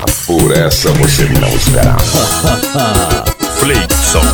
Por essa você não esperava. Fleidson.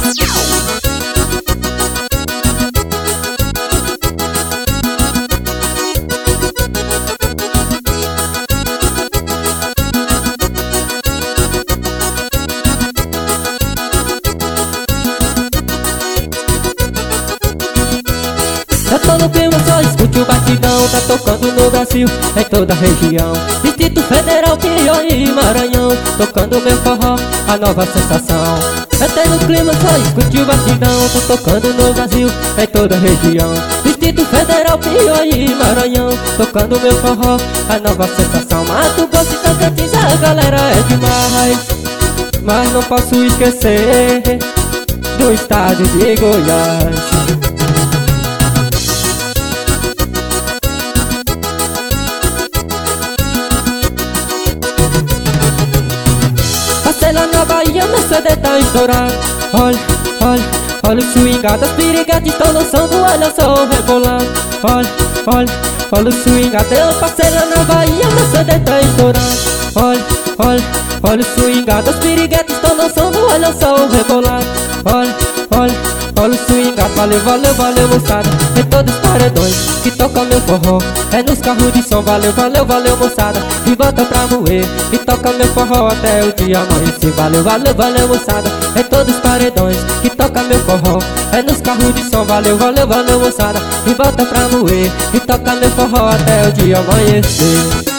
Eu tô no clima, só escute o batidão. Tá tocando no Brasil, em toda a região. Distrito Federal, Piauí e Maranhão. Tocando meu forró, a nova sensação. Eu tô no clima, só escute o batidão. Tá tocando no Brasil, em toda a região. Distrito Federal, Piauí e Maranhão. Tocando meu forró, a nova sensação. Mato Grosso e Tocantins, a galera é demais. Mas não posso esquecer do estado de Goiás. Passei lá na Bahia, meu CD tá estourado. Olha, olha, olha o swingado. As piriguetes estão lançando, olha só o rebolado. Olha, olha, olha o swingado. Eu passei lá na Bahia, meu CD tá estourado. Olha, olha, olha o swingado. As piriguetes estão lançando, olha só o rebolado. Olha, olha, olha o swingado. Valeu, valeu, valeu, moçada. Em todos os paredões que toca meu forró. É nos carros de som. Valeu, valeu, valeu, moçada. E bota pra moer. E toca meu forró até o dia amanhecer. Valeu, valeu, valeu, moçada. Em todos os paredões que toca meu forró. É nos carros de som. Valeu, valeu, valeu, moçada. E bota pra moer. E toca meu forró até o dia amanhecer.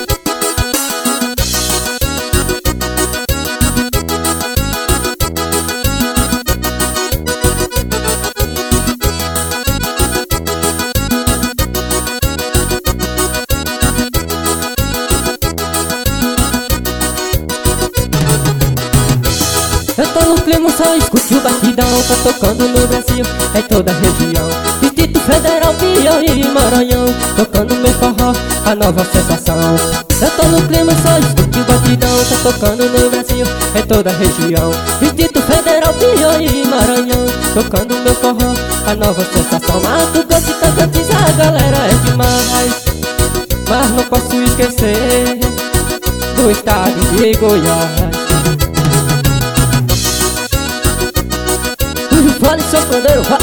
Eu tô no clima, só escute o batidão. Tá tocando no Brasil, em toda a região. Distrito Federal, Piauí e Maranhão. Tocando meu forró, a nova sensação. Eu tô no clima, só escute o batidão. Tá tocando no Brasil, em toda a região. Distrito Federal, Piauí e Maranhão. Tocando meu forró, a nova sensação. Mato Grosso e Tocantins, a galera é demais. Mas não posso esquecer do estado de Goiás. Fale seu pandeiro, vá.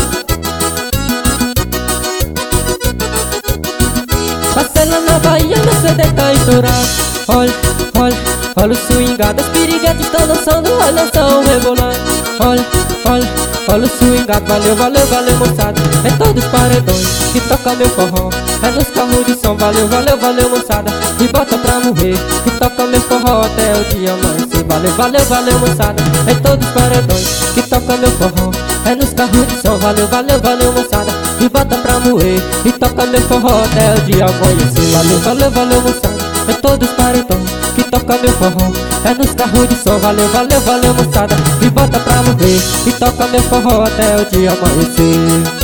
Passei lá na Bahia, meu CD tá estourado. Olha, olha, olha o swingado. As piriguetes estão dançando, olha só o rebolado. Olha, olha, olha o swingado. Valeu, valeu, valeu, moçada. Em todos os paredões que toca meu forró. É nos carros de som. Valeu, valeu, valeu, moçada. E bota pra morrer. E toca meu forró até o dia amanhecer. Valeu, valeu, valeu, moçada. Em todos os paredões que toca meu forró. É nos carros de som. Valeu, valeu, valeu, moçada. E bota pra moer. E toca meu forró até o dia amanhecer. Valeu, valeu, valeu, moçada. É todos os paredões que toca meu forró. É nos carros de som. Valeu, valeu, valeu, moçada. E bota pra moer. E toca meu forró até o dia amanhecer.